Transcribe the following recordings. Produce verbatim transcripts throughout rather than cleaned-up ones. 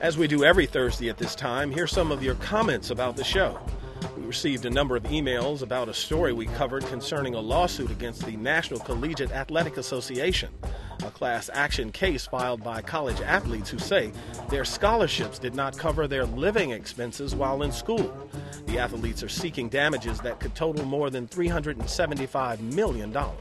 As we do every Thursday at this time, here's some of your comments about the show. We received a number of emails about a story we covered concerning a lawsuit against the National Collegiate Athletic Association, a class action case filed by college athletes who say their scholarships did not cover their living expenses while in school. The athletes are seeking damages that could total more than three hundred seventy-five million dollars.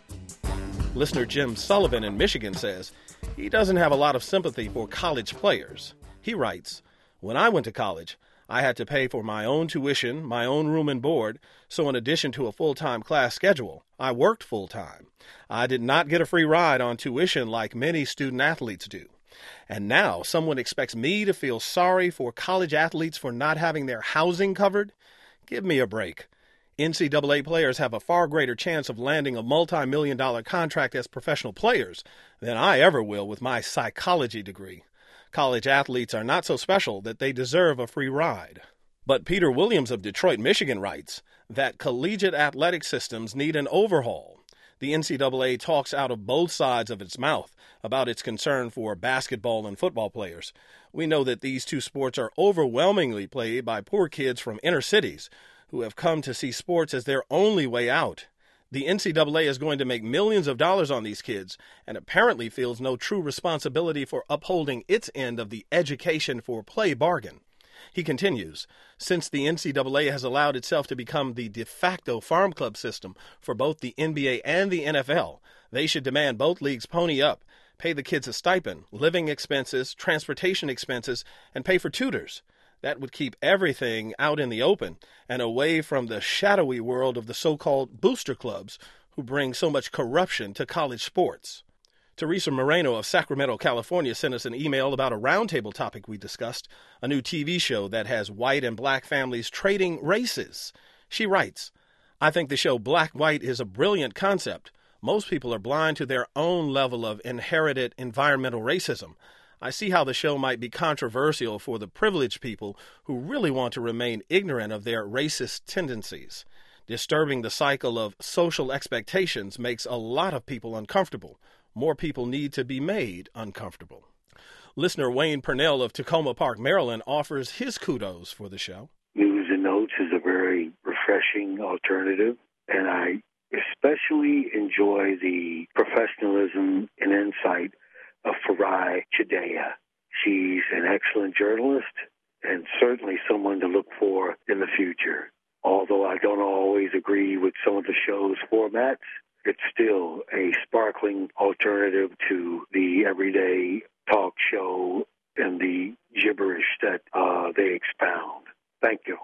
Listener Jim Sullivan in Michigan says he doesn't have a lot of sympathy for college players. He writes, "When I went to college, I had to pay for my own tuition, my own room and board, so in addition to a full-time class schedule, I worked full-time. I did not get a free ride on tuition like many student athletes do. And now someone expects me to feel sorry for college athletes for not having their housing covered? Give me a break. N C double A players have a far greater chance of landing a multi-million dollar contract as professional players than I ever will with my psychology degree. College athletes are not so special that they deserve a free ride." But Peter Williams of Detroit, Michigan writes that collegiate athletic systems need an overhaul. The N C double A talks out of both sides of its mouth about its concern for basketball and football players. We know that these two sports are overwhelmingly played by poor kids from inner cities who have come to see sports as their only way out. The N C double A is going to make millions of dollars on these kids and apparently feels no true responsibility for upholding its end of the education for play bargain. He continues, since the N C double A has allowed itself to become the de facto farm club system for both the N B A and the N F L, they should demand both leagues pony up, pay the kids a stipend, living expenses, transportation expenses, and pay for tutors. That would keep everything out in the open and away from the shadowy world of the so-called booster clubs who bring so much corruption to college sports. Teresa Moreno of Sacramento, California, sent us an email about a roundtable topic we discussed, a new T V show that has white and black families trading races. She writes, "I think the show Black White is a brilliant concept. Most people are blind to their own level of inherited environmental racism. I see how the show might be controversial for the privileged people who really want to remain ignorant of their racist tendencies. Disturbing the cycle of social expectations makes a lot of people uncomfortable. More people need to be made uncomfortable." Listener Wayne Purnell of Tacoma Park, Maryland, offers his kudos for the show. News and Notes is a very refreshing alternative, and I especially enjoy the professionalism and insight of Farai Chideya. She's an excellent journalist and certainly someone to look for in the future. Although I don't always agree with some of the show's formats, it's still a sparkling alternative to the everyday talk show and the gibberish that uh, they expound. Thank you.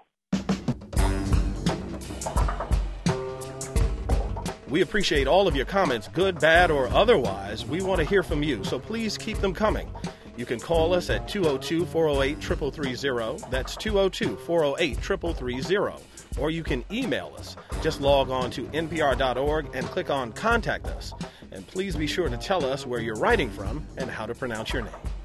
We appreciate all of your comments, good, bad, or otherwise. We want to hear from you, so please keep them coming. You can call us at two oh two, four oh eight, three three three oh. That's two oh two, four oh eight, three three three oh. Or you can email us. Just log on to N P R dot org and click on Contact Us. And please be sure to tell us where you're writing from and how to pronounce your name.